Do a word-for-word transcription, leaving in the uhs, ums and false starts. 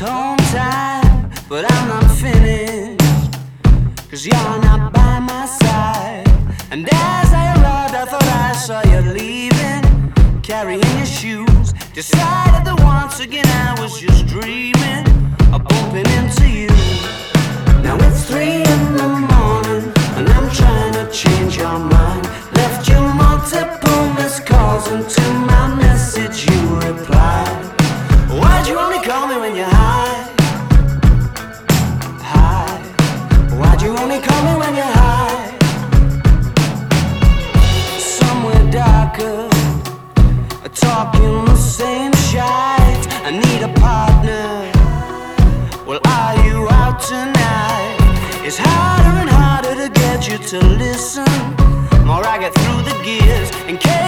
home time, but I'm not finished, 'cause you're not by my side. And as I arrived, I thought I saw you leaving, carrying your shoes. Decided that once again I was just dreaming of bumping into you. Now it's three in the morning, and I'm trying to change your mind. Left you multiple missed calls, and to my message you replied. Why'd you only call me when you're high? High. Why'd you only call me when you're high? Somewhere darker, talking the same shite. I need a partner. Well, are you out tonight? It's harder and harder to get you to listen. More I get through the gears in case